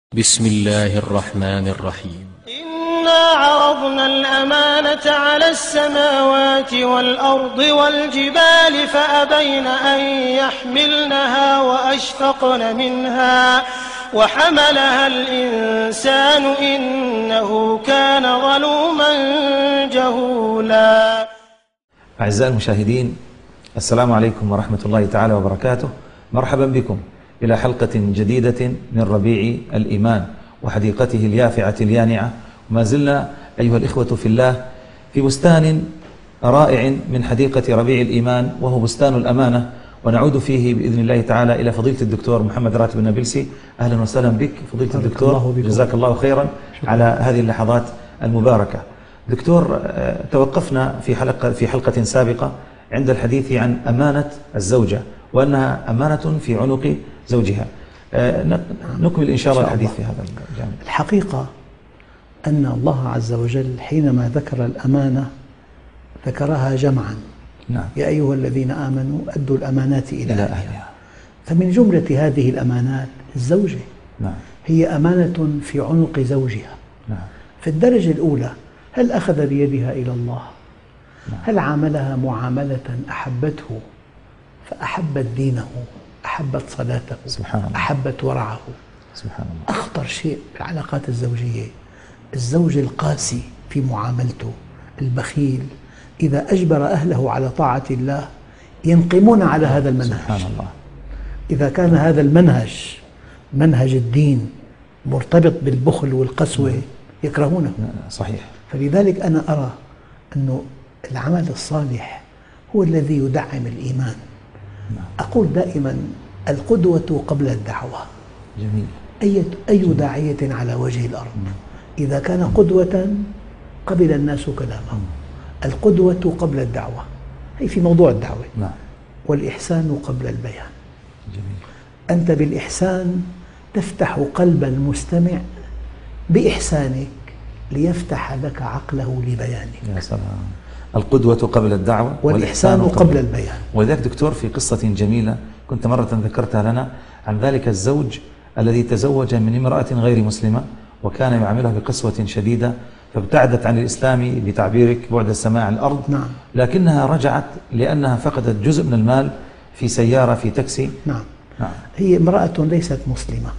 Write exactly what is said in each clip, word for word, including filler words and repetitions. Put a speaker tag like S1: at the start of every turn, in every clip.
S1: بسم الله الرحمن الرحيم.
S2: إنا عرضنا الأمانة على السماوات والأرض والجبال فأبين أن يحملنها وأشفقن منها وحملها الإنسان إنه كان ظلوما جهولا.
S3: أعزائي المشاهدين، السلام عليكم ورحمة الله تعالى وبركاته. مرحبا بكم إلى حلقة جديدة من ربيع الإيمان وحديقته اليافعة اليانعة. وما زلنا أيها الإخوة في الله في بستان رائع من حديقة ربيع الإيمان، وهو بستان الأمانة، ونعود فيه بإذن الله تعالى إلى فضيلة الدكتور محمد راتب النابلسي. أهلا وسهلا بك فضيلة الدكتور، جزاك الله خيرا على هذه اللحظات المباركة. دكتور، توقفنا في حلقة في حلقة سابقة عند الحديث عن أمانة الزوجة، وأنها أمانة في عنق زوجها. نكمل إن شاء الله الحديث في هذا الجانب.
S4: الحقيقة أن الله عز وجل حينما ذكر الأمانة ذكرها جمعا.
S3: نعم.
S4: يا أيها الذين آمنوا أدوا الأمانات إلى,
S3: إلى
S4: أهلها.
S3: أهلها.
S4: فمن جملة هذه الأمانات الزوجة.
S3: نعم.
S4: هي أمانة في عنق زوجها.
S3: نعم.
S4: في الدرجة الأولى، هل أخذ بيدها إلى الله؟
S3: نعم.
S4: هل عاملها معاملة أحبته فأحبت دينه، أحبت صلاته،
S3: سبحان الله.
S4: أحبت ورعه؟
S3: سبحان الله.
S4: أخطر شيء في العلاقات الزوجية الزوج القاسي في معاملته، البخيل، إذا أجبر أهله على طاعة الله ينقمون على هذا المنهج.
S3: سبحان الله.
S4: إذا كان هذا المنهج منهج الدين مرتبط بالبخل والقسوة يكرهونه.
S3: صحيح.
S4: فلذلك أنا أرى أنه العمل الصالح هو الذي يدعم الإيمان. أقول دائما القدوة قبل الدعوة.
S3: جميل.
S4: أي أي داعية على وجه الأرض إذا كان قدوة قبل الناس كلامه. القدوة قبل الدعوة، هي في موضوع الدعوة.
S3: نعم.
S4: والإحسان قبل البيان.
S3: جميل.
S4: أنت بالإحسان تفتح قلب المستمع بإحسانك ليفتح لك عقله لبيانك.
S3: يا سلام. القدوة قبل الدعوة
S4: والإحسان قبل البيان.
S3: ولذلك دكتور في قصة جميلة كنت مرة ذكرتها لنا عن ذلك الزوج الذي تزوج من امرأة غير مسلمة، وكان يعاملها بقسوة شديدة، فابتعدت عن الإسلام بتعبيرك بعد السماء عن الأرض.
S4: نعم.
S3: لكنها رجعت لأنها فقدت جزء من المال في سيارة في تاكسي.
S4: نعم.
S3: نعم.
S4: هي امرأة ليست مسلمة،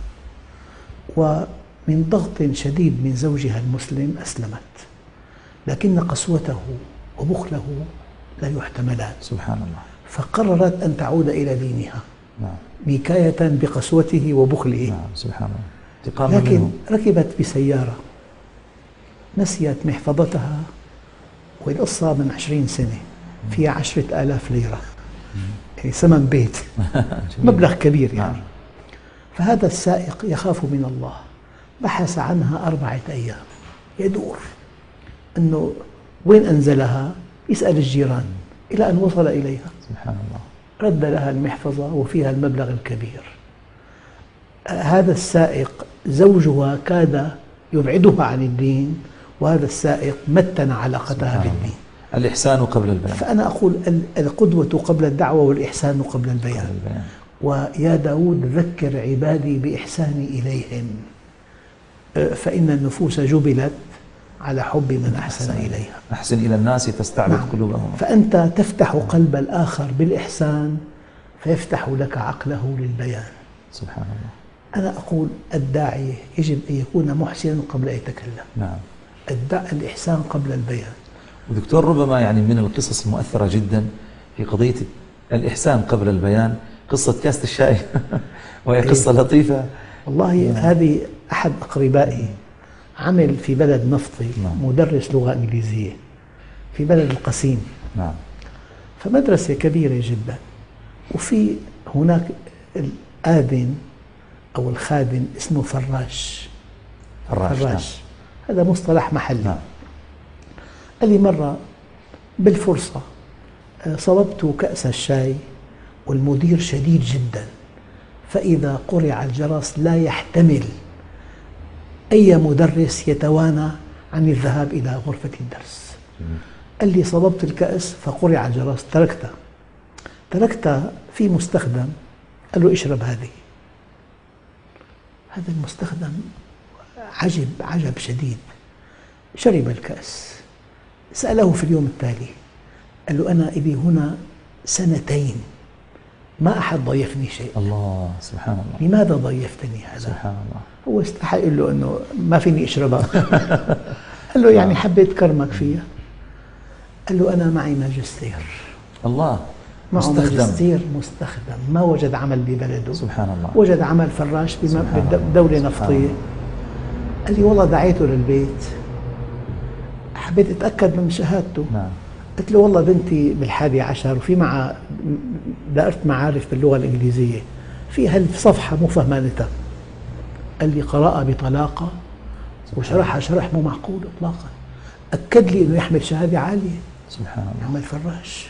S4: ومن ضغط شديد من زوجها المسلم أسلمت، لكن قسوته وبخله لا يحتملان.
S3: سبحان الله.
S4: فقررت أن تعود إلى دينها.
S3: نعم.
S4: نكاية بقسوته وبخله.
S3: نعم. سبحان الله. انتقاما
S4: لكن
S3: منه.
S4: ركبت بسيارة نسيت محفظتها، والقصة من عشرين سنة، فيها عشرة آلاف ليرة، يعني ثمن بيت مبلغ كبير يعني.
S3: نعم.
S4: فهذا السائق يخاف من الله، بحث عنها أربعة أيام يدور أنه وين أنزلها، يسأل الجيران إلى أن وصل إليها.
S3: سبحان الله.
S4: رد لها المحفظة وفيها المبلغ الكبير. هذا السائق زوجها كاد يبعدها عن الدين، وهذا السائق متن علاقتها بالدين.
S3: الإحسان قبل البيان.
S4: فأنا أقول القدوة قبل الدعوة والإحسان قبل البيان.
S3: قبل البيان.
S4: ويا داود ذكر عبادي بإحساني إليهم فإن النفوس جبلت على حب من أحسن إليها.
S3: أحسن إلى الناس تستعبد. نعم. قلوبهم.
S4: فأنت تفتح قلب الآخر بالإحسان فيفتح لك عقله للبيان.
S3: سبحان الله.
S4: أنا أقول الداعية يجب أن يكون محسنا قبل أن يتكلم.
S3: نعم.
S4: الإحسان قبل البيان.
S3: ودكتور، ربما يعني من القصص المؤثرة جدا في قضية الإحسان قبل البيان قصة كاسة الشاي وهي قصة لطيفة
S4: والله. نعم. هذه أحد أقربائي عمل في بلد نفطي. نعم. مدرس لغة إنجليزية في بلد القسيم.
S3: نعم.
S4: فمدرسة كبيرة جدا، وفي هناك الآذن أو الخادم اسمه فراش.
S3: فراش.
S4: فراش. نعم. هذا مصطلح محلي.
S3: نعم.
S4: قال لي مرة بالفرصة صببت كأس الشاي والمدير شديد جدا، فإذا قرع الجرس لا يحتمل أي مدرس يتوانى عن الذهاب إلى غرفة الدرس. قال لي صببت الكأس فقرع الجرس، تركته تركته في مستخدم، قال له اشرب هذه. هذا المستخدم عجب عجب شديد. شرب الكأس، سأله في اليوم التالي قال له أنا إلي هنا سنتين ما أحد ضيفني شيء.
S3: الله سبحان الله.
S4: لماذا ضيفتني هذا؟
S3: سبحان الله.
S4: هو استحى يقول له أنه ما فيني أشربها. قال له يعني حبيت كرمك فيها. قال له أنا معي ماجستير.
S3: الله.
S4: معه
S3: مستخدم.
S4: ماجستير مستخدم، ما وجد عمل ببلده.
S3: سبحان الله.
S4: وجد عمل فراش بدولة نفطية. قال لي والله دعيته للبيت، حبيت أتأكد من شهادته.
S3: نعم.
S4: قلت له والله بنتي بالحادي عشر وفي معها دائرة معارف باللغة الإنجليزية، في هالصفحة مو فهمانتها. قال لي قراءة بطلاقة وشرحها شرح مو معقول إطلاقا. أكد لي أنه يحمل شهادة عالية.
S3: سبحان الله.
S4: يعمل فراش.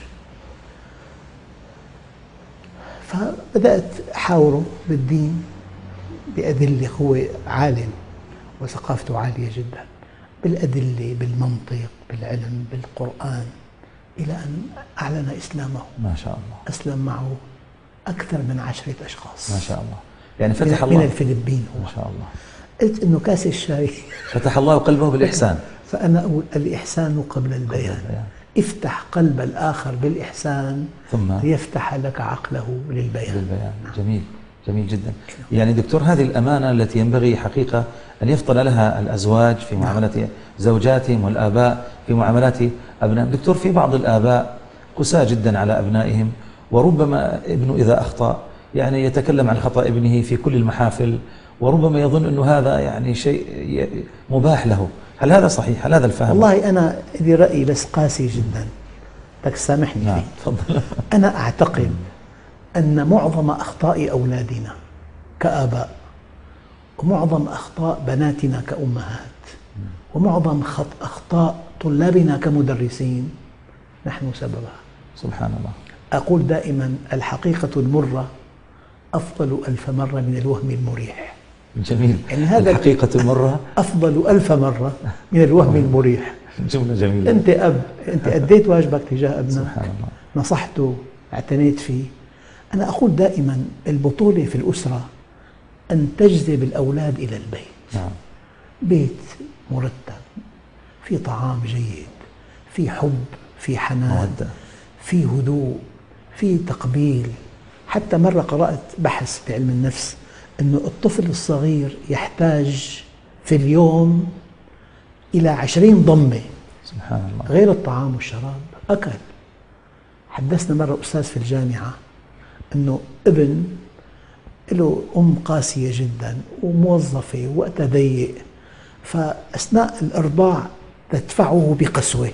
S4: فبدأت أحاوره بالدين بأدلة، هو عالم وثقافته عالية جدا، بالأدلة بالمنطق بالعلم بالقرآن، إلى أن أعلن إسلامه.
S3: ما شاء الله.
S4: أسلم معه أكثر من عشرة أشخاص.
S3: ما شاء الله. يعني فتح
S4: من
S3: الله.
S4: من الفلبين هو.
S3: ما شاء الله.
S4: قلت إنه كاس الشاي
S3: فتح الله قلبه بالإحسان.
S4: فأنا أقول الإحسان قبل البيان.
S3: قبل البيان.
S4: افتح قلب الآخر بالإحسان
S3: ثم
S4: ليفتح لك عقله للبيان.
S3: للبيان. جميل جميل جدا. يعني دكتور، هذه الأمانة التي ينبغي حقيقة أن يفطن لها الأزواج في معاملة زوجاتهم والآباء في معاملات أبنائهم. دكتور، في بعض الآباء قساة جدا على أبنائهم، وربما ابنه إذا أخطأ يعني يتكلم عن خطأ ابنه في كل المحافل، وربما يظن أنه هذا يعني شيء مباح له. هل هذا صحيح؟ هل هذا الفهم؟
S4: والله أنا لي رأي بس قاسي جدا، بدك تسامحني
S3: نعم.
S4: فيه.
S3: تفضل.
S4: أنا أعتقد أن معظم أخطاء أولادنا كآباء، ومعظم أخطاء بناتنا كأمهات، ومعظم خط أخطاء طلابنا كمدرسين نحن سببها.
S3: سبحان الله.
S4: أقول دائما الحقيقة المرة أفضل ألف مرة من الوهم المريح.
S3: جميل.
S4: يعني هذا
S3: الحقيقة المرة
S4: أفضل ألف مرة من الوهم المريح.
S3: جملة جميلة.
S4: أنت أب، أنت أديت واجبك تجاه ابنك،
S3: سبحان الله.
S4: نصحته، اعتنيت فيه. أنا أقول دائما البطولة في الأسرة أن تجذب الأولاد إلى البيت.
S3: نعم.
S4: بيت مرتب، في طعام جيد، في حب، في حنان،
S3: مودة،
S4: في هدوء، في تقبيل. حتى مرة قرأت بحث بعلم النفس أنه الطفل الصغير يحتاج في اليوم إلى عشرين ضمة
S3: سبحان الله.
S4: غير الطعام والشراب. أكل. حدثنا مرة أستاذ في الجامعة أنه ابن له أم قاسية جدا وموظفة ووقتها ضيق، فأثناء الإرضاع تدفعه بقسوة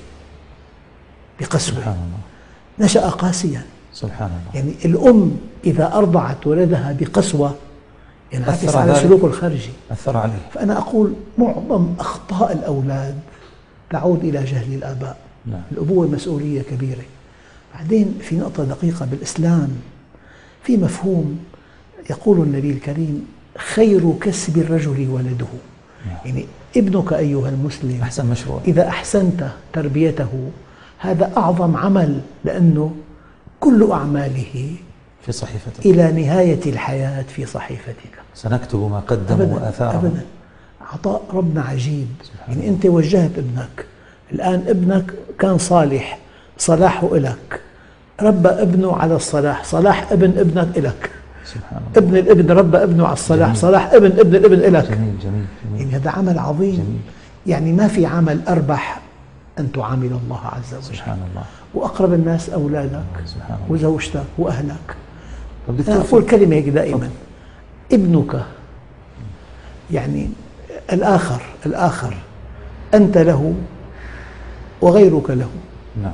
S4: بقسوة
S3: سبحان الله.
S4: نشأ قاسيا.
S3: سبحان الله.
S4: يعني الأم إذا أرضعت ولدها بقسوة ينعكس
S3: أثر
S4: على
S3: ذلك.
S4: سلوكه الخارجي.
S3: أثر عليه.
S4: فأنا أقول معظم أخطاء الأولاد تعود إلى جهل الآباء.
S3: نعم.
S4: الأبوة مسؤولية كبيرة. بعدين في نقطة دقيقة بالإسلام، في مفهوم يقول النبي الكريم خير كسب الرجل ولده.
S3: نعم.
S4: يعني ابنك أيها المسلم
S3: أحسن مشروع.
S4: إذا أحسنت تربيته هذا أعظم عمل، لأنه كل أعماله
S3: في صحيفتك.
S4: إلى نهاية الحياة في صحيفتك.
S3: سنكتب ما قدموا وآثارهم.
S4: أبدا. عطاء ربنا عجيب. يعني أنت وجهت ابنك، الآن ابنك كان صالح، صلاحه إلك، ربى ابنه على الصلاح، صلاح ابن ابنك إلك.
S3: سبحان الله.
S4: ابن الابن ربى ابنه على الصلاح،
S3: جميل.
S4: صلاح ابن ابن الابن إلك.
S3: جميل جميل جميل.
S4: يعني هذا عمل عظيم.
S3: جميل.
S4: يعني ما في عمل أربح أن تعامل الله عز وجل.
S3: سبحان الله.
S4: وأقرب الناس أولادك
S3: سبحان الله.
S4: وزوجتك وأهلك.
S3: طب
S4: أنا
S3: دكتور،
S4: أقول كلمة هيك دائما، ابنك يعني الآخر الآخر أنت له وغيرك له.
S3: نعم.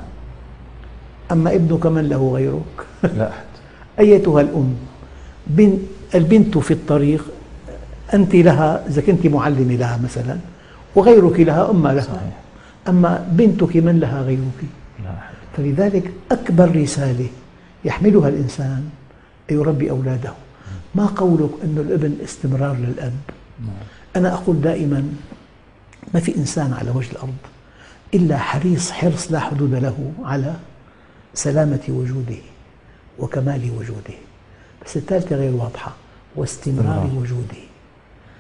S4: أما ابنك من له غيرك؟
S3: لا أحد.
S4: أيتها الأم، بن البنت في الطريق أنت لها إذا كنت معلمة لها مثلا، وغيرك لها أمة لها.
S3: صحيح.
S4: أما بنتك من لها غيرك؟
S3: لا أحد.
S4: فلذلك أكبر رسالة يحملها الإنسان أن يربي أولاده. ما قولك أن الابن استمرار للأب. أنا أقول دائما ما في إنسان على وجه الأرض إلا حريص حرص لا حدود له على سلامة وجوده وكمال وجوده، بس الثالثة غير واضحة، واستمرار
S3: استمرار.
S4: وجوده.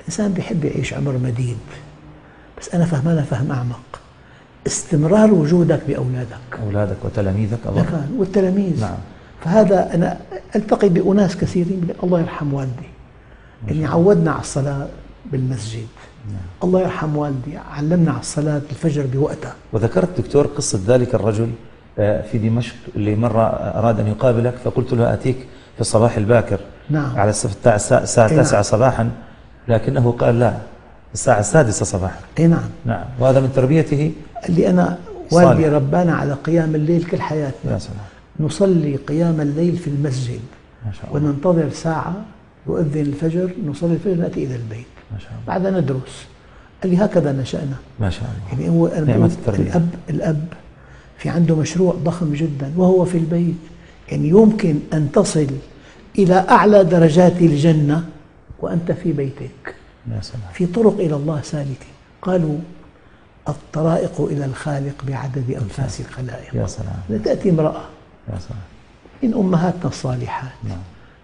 S4: الإنسان بيحب يعيش عمر مديد، بس أنا فهمانة فهم أعمق. استمرار وجودك بأولادك،
S3: أولادك وتلاميذك
S4: أظن، والتلاميذ.
S3: نعم.
S4: فهذا أنا ألتقي بأناس كثيرين، الله يرحم والدي إني عودنا على الصلاة بالمسجد. نعم. الله يرحم والدي علمنا على الصلاة الفجر بوقتها.
S3: وذكرت دكتور قصة ذلك الرجل في دمشق اللي مرة أراد أن يقابلك، فقلت له آتيك في الصباح الباكر.
S4: نعم.
S3: على الساعة التاسعة صباحا، لكنه قال لا، الساعة السادسة صباحا.
S4: اي نعم.
S3: نعم. وهذا من تربيته.
S4: اللي أنا والدي صالح. ربانا على قيام الليل كل حياتنا.
S3: يا سلام. نصلي
S4: قيام الليل في المسجد، ما شاء الله. وننتظر ساعة يؤذن الفجر، نصلي الفجر، نأتي إلى البيت، ما شاء الله. بعدها ندرس. قال لي هكذا نشأنا.
S3: ما شاء الله.
S4: يعني هو نعمة التربية. الأب الأب في عنده مشروع ضخم جدا وهو في البيت، يعني يمكن أن تصل إلى أعلى درجات الجنة وأنت في بيتك.
S3: يا سلام. في
S4: طرق إلى الله سالكة. قالوا الطرائق إلى الخالق بعدد أنفاس الخلائق.
S3: يا سلام.
S4: تأتي امرأة
S3: يا سلام
S4: من أمهاتنا الصالحات،
S3: نعم.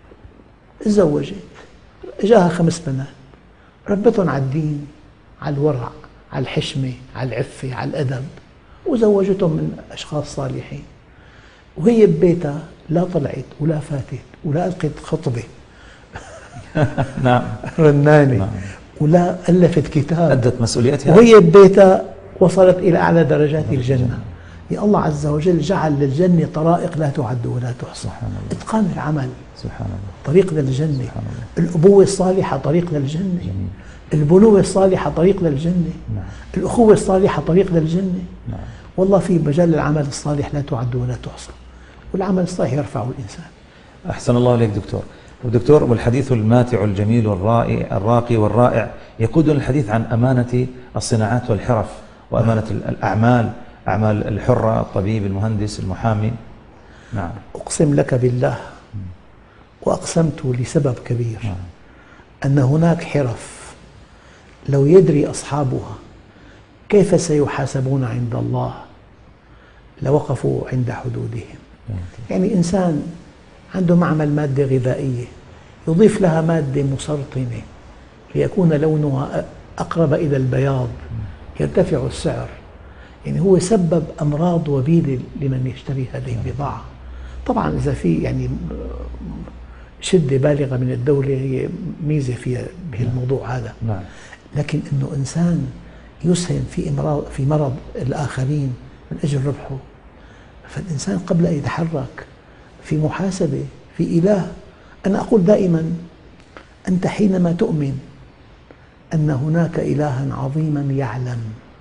S4: تزوجت، جاها خمس بنات، ربتهم على الدين، على الورع، على الحشمة، على العفة، على الأدب، وزوجتهم من أشخاص صالحين. وهي ببيتها لا طلعت ولا فاتت ولا ألقت خطبة
S3: نعم
S4: رنانة،
S3: نعم.
S4: ولا ألفت كتاب،
S3: أدت مسؤوليتها،
S4: وهي ببيتها وصلت إلى أعلى درجات الجنة. يا الله عز وجل جعل للجنة طرائق لا تعد ولا تحصى. إتقان العمل
S3: سبحان الله
S4: طريق للجنة. الأبوة الصالحة طريق للجنة. جميل. البنوة الصالحة طريق للجنة. نعم. الأخوة الصالحة طريق للجنة. نعم. والله في مجال العمل الصالح لا تعد ولا تحصى، والعمل الصالح يرفعه الإنسان.
S3: أحسن الله إليك دكتور. ودكتور، والحديث الماتع الجميل والرائع الراقي والرائع يقودنا الحديث عن أمانة الصناعات والحرف وأمانة الأعمال، أعمال الحرة، الطبيب، المهندس، المحامي. نعم.
S4: أقسم لك بالله وأقسمت لسبب كبير أن هناك حرف لو يدري أصحابها كيف سيحاسبون عند الله لوقفوا عند حدودهم. يعني إنسان عنده معمل مادة غذائية يضيف لها مادة مسرطنة ليكون لونها أقرب إلى البياض، يرتفع السعر. يعني هو سبب أمراض وبيلة لمن يشتري هذه البضاعة. طبعا إذا في يعني شدة بالغة من الدولة هي ميزة فيها بهالموضوع هذا، لكن إنه إنسان يسهم في امراض في مرض الآخرين من أجل ربحه، فالإنسان قبل أن يتحرك في محاسبة، في إله. أنا أقول دائما أنت حينما تؤمن أن هناك إلها عظيما يعلم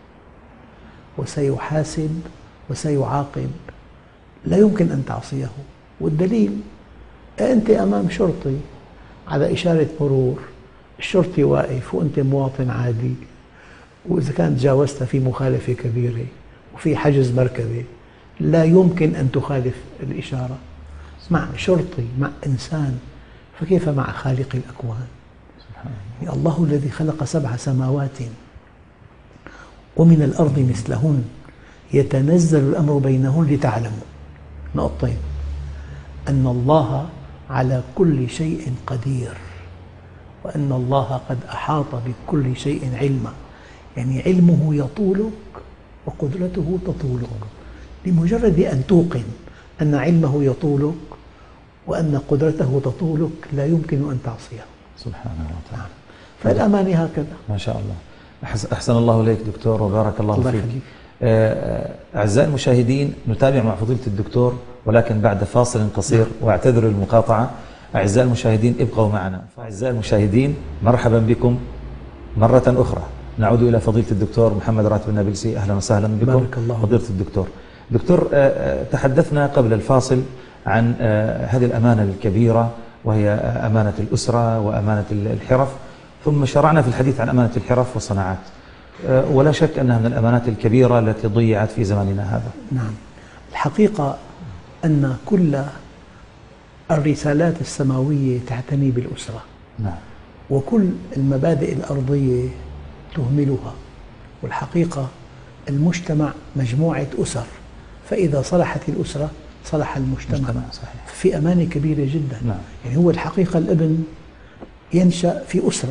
S4: وسيحاسب وسيعاقب لا يمكن أن تعصيه. والدليل أنت أمام شرطي على إشارة مرور، الشرطي واقف وأنت مواطن عادي، وإذا كانت تجاوزت في مخالفة كبيرة وفي حجز مركبة لا يمكن أن تخالف الإشارة مع شرطي مع إنسان، فكيف مع خالق الأكوان؟ يعني الله الذي خلق سبع سماوات ومن الأرض مثلهن يتنزل الأمر بينهن لتعلموا نقطتين: أن الله على كل شيء قدير، وأن الله قد أحاط بكل شيء علما. يعني علمه يطولك وقدرته تطولك، بمجرد أن توقن أن علمه يطولك وأن قدرته تطولك لا يمكن أن تعصيه
S3: سبحانه وتعالى.
S4: فالأمانة هكذا.
S3: ما شاء الله. أحسن الله إليك دكتور وبارك الله, الله فيك. أعزائي المشاهدين، نتابع مع فضيلة الدكتور ولكن بعد فاصل قصير، واعتذر المقاطعة. أعزائي المشاهدين ابقوا معنا. أعزائي المشاهدين، مرحبا بكم مرة أخرى. نعود إلى فضيلة الدكتور محمد راتب النابلسي. أهلا وسهلا بكم.
S4: بارك الله
S3: فضيلة الدكتور. دكتور، تحدثنا قبل الفاصل عن هذه الأمانة الكبيرة وهي أمانة الأسرة وأمانة الحرف، ثم شرعنا في الحديث عن أمانة الحرف والصناعات، ولا شك أنها من الأمانات الكبيرة التي ضيعت في زماننا هذا.
S4: نعم، الحقيقة أن كل الرسالات السماوية تعتني بالأسرة.
S3: نعم.
S4: وكل المبادئ الأرضية تهملها. والحقيقة المجتمع مجموعة أسر، فإذا صلحت الأسرة صلح المجتمع.
S3: صحيح.
S4: في أمانة كبيرة جدا.
S3: نعم.
S4: يعني هو الحقيقة الابن ينشأ في أسرة،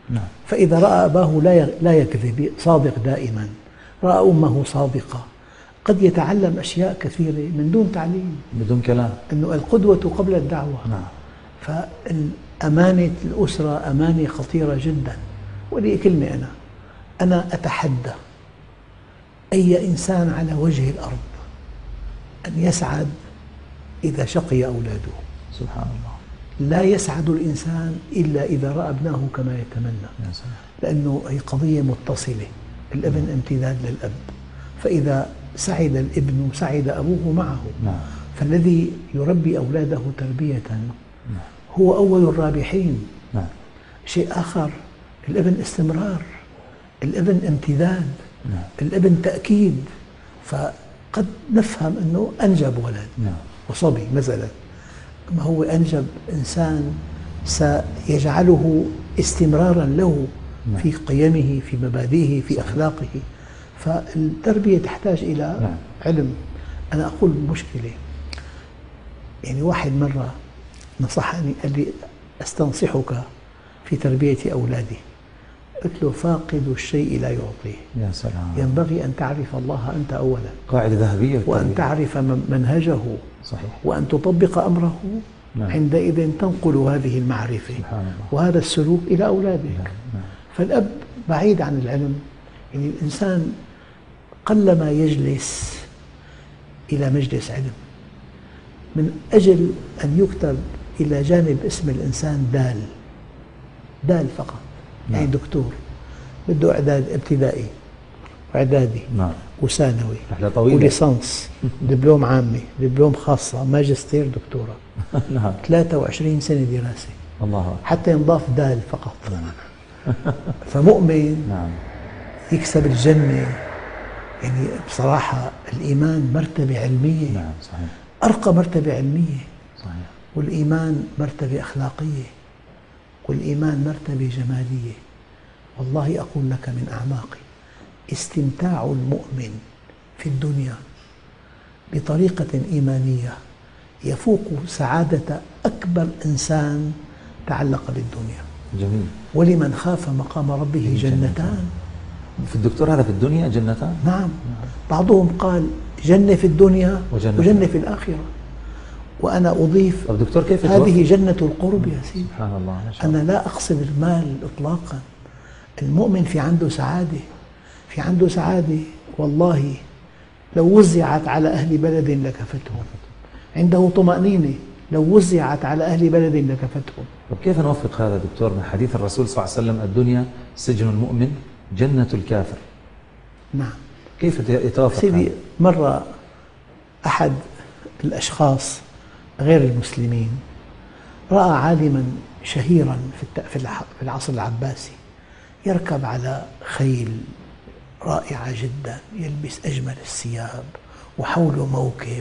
S3: نعم.
S4: فإذا رأى أباه لا لا يكذب صادق دائما، رأى أمه صادقة، قد يتعلم أشياء كثيرة من دون تعليم،
S3: بدون كلام.
S4: أنه القدوة قبل الدعوة.
S3: نعم.
S4: فأمانة الأسرة أمانة خطيرة جدا. ولي كلمة، أنا أنا أتحدى أي إنسان على وجه الأرض أن يسعد إذا شقي أولاده.
S3: سبحان الله.
S4: لا يسعد الإنسان إلا إذا رأى ابنه كما يتمنى،
S3: يا سلام.
S4: لأنه هي قضية متصلة، الابن امتداد للأب، فإذا سعد الابن سعد أبوه معه.
S3: نعم.
S4: فالذي يربي أولاده تربية
S3: نعم.
S4: هو أول الرابحين.
S3: نعم.
S4: شيء آخر، الابن استمرار، الابن امتداد،
S3: نعم.
S4: الابن تأكيد. فقد نفهم أنه أنجب ولد
S3: نعم.
S4: وصبي مثلا، ما هو أنجب إنسان سيجعله استمرارا له
S3: نعم.
S4: في قيمه، في مبادئه، في أخلاقه. فالتربية تحتاج إلى
S3: نعم.
S4: علم. أنا أقول مشكلة، يعني واحد مرة نصحني قال لي أستنصحك في تربية أولادي. قلت له فاقد الشيء لا يعطيه.
S3: يا سلام.
S4: ينبغي أن تعرف الله أنت أولا،
S3: قاعدة ذهبية.
S4: وأن تعرف منهجه،
S3: صحيح.
S4: وأن تطبق أمره.
S3: نعم.
S4: عندئذ تنقل هذه المعرفة
S3: سبحان الله.
S4: وهذا السلوك إلى أولادك.
S3: نعم.
S4: فالأب بعيد عن العلم، يعني الإنسان قلما يجلس إلى مجلس علم من أجل أن يكتب إلى جانب اسم الإنسان دال، دال فقط.
S3: نعم.
S4: يعني دكتور بده إعداد ابتدائي وإعدادي
S3: نعم.
S4: وثانوي
S3: رحلة طويلة.
S4: وليسانس، دبلوم عامي، دبلوم خاصة، ماجستير، دكتوراه.
S3: نعم.
S4: ثلاثة وعشرين سنة دراسة
S3: الله أكبر.
S4: حتى ينضاف دال فقط. فمؤمن
S3: نعم.
S4: يكسب الجنة. يعني بصراحة الإيمان مرتبة علمية.
S3: نعم. صحيح.
S4: أرقى مرتبة علمية.
S3: صحيح.
S4: والإيمان مرتبة أخلاقية، والإيمان مرتبة جمالية. والله أقول لك من أعماقي، استمتاع المؤمن في الدنيا بطريقة إيمانية يفوق سعادة أكبر إنسان تعلق بالدنيا.
S3: جميل.
S4: ولمن خاف مقام ربه جنتان.
S3: في الدكتور هذا في الدنيا جنتان.
S4: نعم. بعضهم قال جنة في الدنيا
S3: وجنة,
S4: وجنة في الآخرة، وأنا أضيف
S3: طب دكتور كيف
S4: هذه
S3: يتوفق؟
S4: جنة القرب يا سيدي.
S3: سبحان الله. ما شاء الله.
S4: أنا لا أقصد المال إطلاقا. المؤمن في عنده سعادة، في عنده سعادة والله لو وزعت على أهل بلد لكفتهم. عنده طمأنينة لو وزعت على أهل بلد لكفتهم.
S3: طب كيف نوفق هذا دكتور من حديث الرسول صلى الله عليه وسلم الدنيا سجن المؤمن جنة الكافر؟
S4: نعم.
S3: كيف يتوافق
S4: سيدي
S3: هذا؟
S4: مرة أحد الأشخاص غير المسلمين رأى عالما شهيرا في العصر العباسي يركب على خيل رائعة جدا، يلبس أجمل الثياب وحوله موكب.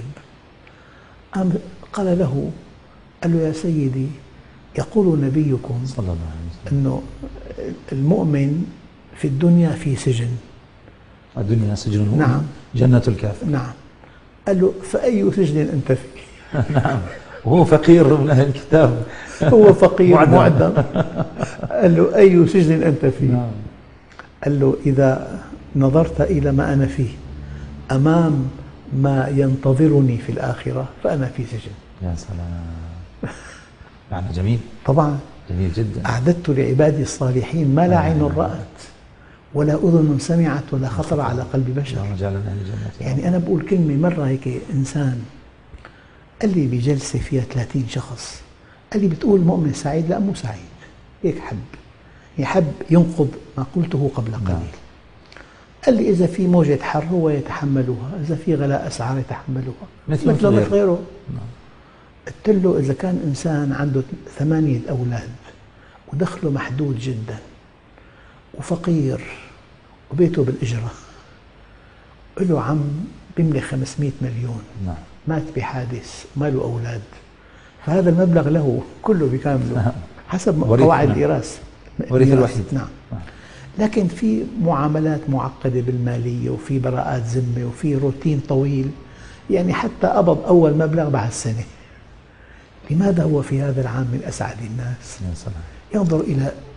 S4: قال له قال له يا سيدي، يقول نبيكم
S3: صلى الله عليه وسلم
S4: أنه المؤمن في الدنيا في سجن.
S3: الدنيا سجن المؤمن.
S4: نعم.
S3: جنة الكافر.
S4: نعم. قال له فأي سجن أنت فيه؟
S3: نعم. وهو فقير من أهل الكتاب.
S4: هو فقير
S3: معدم.
S4: معدم. قال له أي سجن أنت فيه؟
S3: نعم.
S4: قال له إذا نظرت إلى ما أنا فيه أمام ما ينتظرني في الآخرة فأنا في سجن.
S3: يا سلام. يعني جميل.
S4: طبعا
S3: جميل جدا.
S4: أعددت لعبادي الصالحين ما لا عين رأت ولا أذن سمعت ولا خطر على قلب بشر.
S3: اللهم اجعلنا من أهل الجنة.
S4: يعني أنا بقول كلمة مرة هيك إنسان قال لي بجلسة فيها ثلاثين شخص، قال لي بتقول مؤمن سعيد؟ لا مو سعيد، هيك حب يحب ينقض ما قلته قبل قليل.
S3: نعم.
S4: قال لي إذا في موجة حر هو يتحملها، إذا في غلاء أسعار يتحملها
S3: مثل
S4: مثل مثل غيره.
S3: نعم.
S4: قلت له إذا كان إنسان عنده ثمانية أولاد ودخله محدود جدا وفقير وبيته بالإجرة، قل له عم بيملك خمسمئة مليون،
S3: نعم.
S4: مات بحادث ما له أولاد، فهذا المبلغ له كله بكامله.
S3: نعم.
S4: حسب
S3: ورث.
S4: قواعد
S3: نعم.
S4: الإيراث.
S3: ورث الوحيد.
S4: نعم.
S3: نعم.
S4: لكن في معاملات معقدة بالمالية وفي براءات ذمة وفي روتين طويل، يعني حتى قبض أول مبلغ بعد سنة. لماذا هو في هذا العام من أسعد الناس؟
S3: يا سلام.
S4: ينظر إلى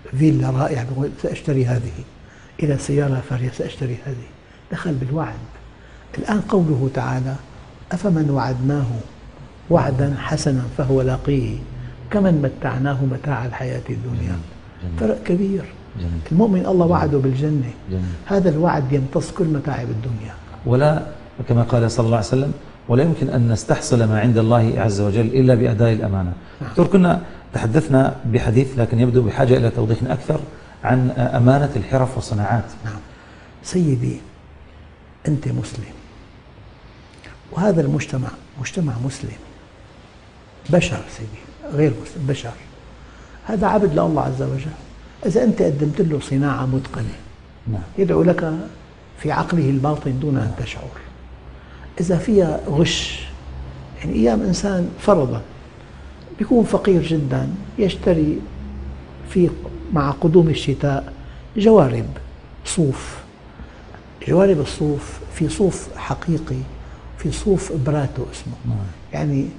S4: فيلا رائعة بيقول سأشتري هذه، إلى سيارة فارهة سأشتري هذه، دخل بالوعد. الآن قوله تعالى أفمن وعدناه وعدا حسنا فهو لاقيه كمن متعناه متاع الحياة الدنيا. فرق كبير.
S3: جميل.
S4: المؤمن الله وعده بالجنة.
S3: جميل.
S4: هذا الوعد يمتص كل متاعب الدنيا،
S3: ولا كما قال صلى الله عليه وسلم ولا يمكن أن نستحصل ما عند الله عز وجل إلا بأداء الأمانة.
S4: نعم.
S3: دكتور، كنا تحدثنا بحديث لكن يبدو بحاجة إلى توضيح أكثر عن أمانة الحرف والصناعات.
S4: نعم سيدي، أنت مسلم وهذا المجتمع مجتمع مسلم، بشر سيدي غير مسلم، بشر، هذا عبد لله عز وجل. إذا أنت قدمت له صناعة متقنة
S3: نعم.
S4: يدعو لك في عقله الباطن دون أن تشعر، إذا فيها غش، يعني أيام إنسان فرضا بيكون فقير جدا يشتري في مع قدوم الشتاء جوارب صوف، جوارب الصوف في صوف حقيقي، في صوف براتو اسمه.
S3: نعم.
S4: يعني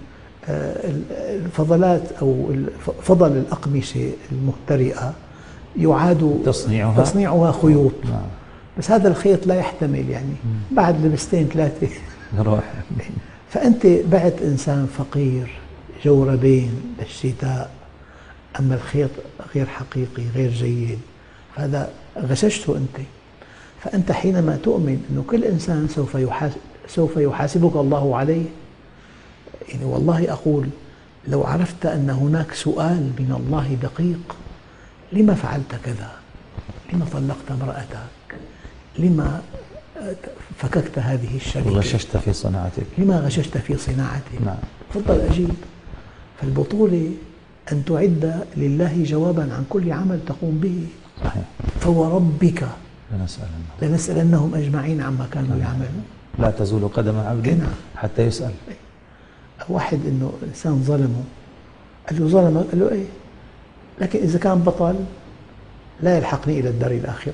S4: الفضلات أو فضل الأقمشة المهترئة يعاد
S3: تصنيعها
S4: تصنيعها خيوط.
S3: نعم.
S4: بس هذا الخيط لا يحتمل، يعني بعد لبستين ثلاثة
S3: روح.
S4: فأنت بعت إنسان فقير جوربين للشتاء، أما الخيط غير حقيقي غير جيد، فهذا غششته أنت. فأنت حينما تؤمن أنه كل إنسان سوف يحاسب سوف يحاسبك الله عليه، يعني والله أقول لو عرفت أن هناك سؤال من الله دقيق، لما فعلت كذا؟ لما طلقت امرأتك؟ لما فككت هذه الشركة؟
S3: وغششت في صناعتك؟
S4: لما غششت في صناعتك؟
S3: نعم.
S4: تفضل أجيب. فالبطولة أن تعد لله جوابا عن كل عمل تقوم به.
S3: صحيح.
S4: فوربك
S3: لنسألنهم
S4: لنسألنهم أجمعين عما كانوا
S3: نعم.
S4: يعملون.
S3: لا تزول قدم عبد
S4: نعم.
S3: حتى يسأل.
S4: واحد إنه إنسان ظلمه، قال له ظلمك؟ قال له إيه، لكن إذا كان بطل لا يلحقني إلى الدار الآخرة.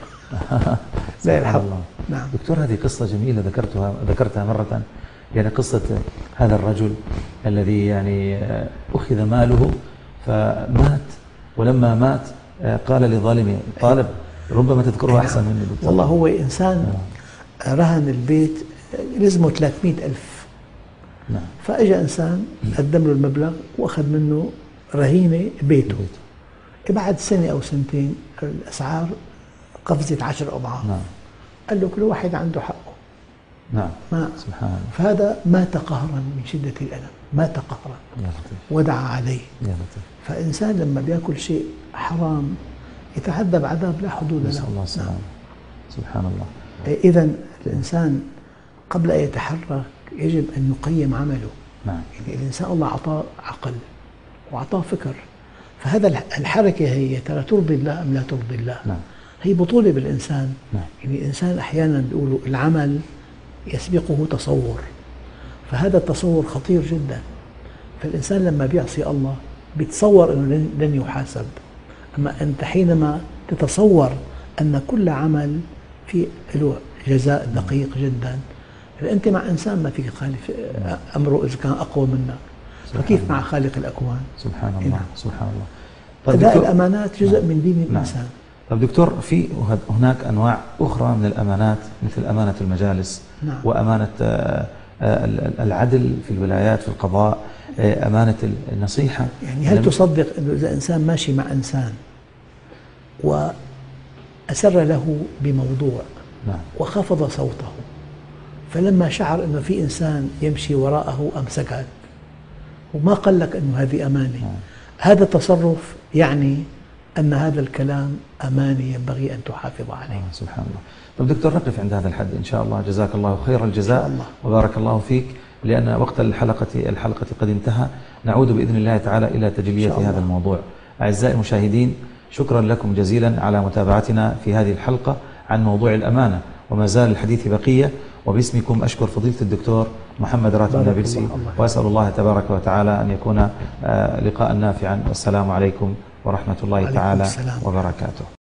S4: لا يلحق.
S3: الله.
S4: نعم.
S3: دكتور، هذه قصة جميلة ذكرتها ذكرتها مرة، يعني قصة هذا الرجل الذي يعني أخذ ماله فمات، ولما مات قال لظالمه طالب، ربما تذكره أحسن مني دكتور.
S4: والله هو إنسان رهن البيت لزمه ثلاثمئة ألف.
S3: نعم.
S4: فأجا إنسان قدم له المبلغ وأخذ منه رهينة بيته. بعد سنة أو سنتين الأسعار قفزت عشر أضعاف.
S3: نعم. قال
S4: له كل واحد عنده حقه.
S3: نعم.
S4: ما
S3: سبحان الله.
S4: فهذا مات قهرا من شدة الألم، مات قهرا.
S3: يا لطيف.
S4: ودعا عليه.
S3: يا لطيف.
S4: فإنسان لما بيأكل شيء حرام يتعذب عذاب لا حدود له.
S3: نسأل الله السلامة. نعم. سبحان الله.
S4: إذا الإنسان قبل أن يتحرك يجب أن يقيم عمله.
S3: نعم.
S4: يعني الإنسان الله أعطاه عقل وأعطاه فكر، فهذا الحركة هي ترى ترضي الله أم لا ترضي الله.
S3: نعم.
S4: هي بطولة بالإنسان.
S3: نعم.
S4: يعني الإنسان أحيانا بيقولوا العمل يسبقه تصور، فهذا التصور خطير جدا. فالإنسان لما بيعصي الله بيتصور أنه لن يحاسب، أما أنت حينما تتصور أن كل عمل في له جزاء دقيق جدا، أنت مع إنسان ما فيك خالف أمره إذا كان أقوى منك، فكيف مع خالق الأكوان؟
S3: سبحان الله.
S4: نعم.
S3: سبحان الله.
S4: طيب أداء الأمانات جزء نعم. من دين الإنسان. نعم.
S3: طيب دكتور، في هناك أنواع أخرى من الأمانات مثل أمانة المجالس. نعم. وأمانة العدل في الولايات في القضاء، أمانة النصيحة.
S4: يعني هل تصدق أنه إذا إنسان ماشي مع إنسان وأسر له بموضوع نعم. وخفض صوته، فلما شعر أنه في إنسان يمشي وراءه أمسكت وما قال لك أنه هذه أمانة، نعم. هذا التصرف يعني أن هذا الكلام أمانة ينبغي أن تحافظ عليه.
S3: آه سبحان الله. طيب دكتور، نقف عند هذا الحد إن شاء الله. جزاك الله خير الجزاء وبارك الله فيك، لأن وقت الحلقة الحلقة قد انتهى. نعود بإذن الله تعالى إلى تجلية هذا الموضوع. أعزائي المشاهدين، شكرا لكم جزيلا على متابعتنا في هذه الحلقة عن موضوع الأمانة، وما زال الحديث بقية. وباسمكم أشكر فضيلة الدكتور محمد راتب النابلسي، وأسأل الله تبارك وتعالى أن يكون لقاء نافعا. والسلام عليكم ورحمة الله تعالى وبركاته.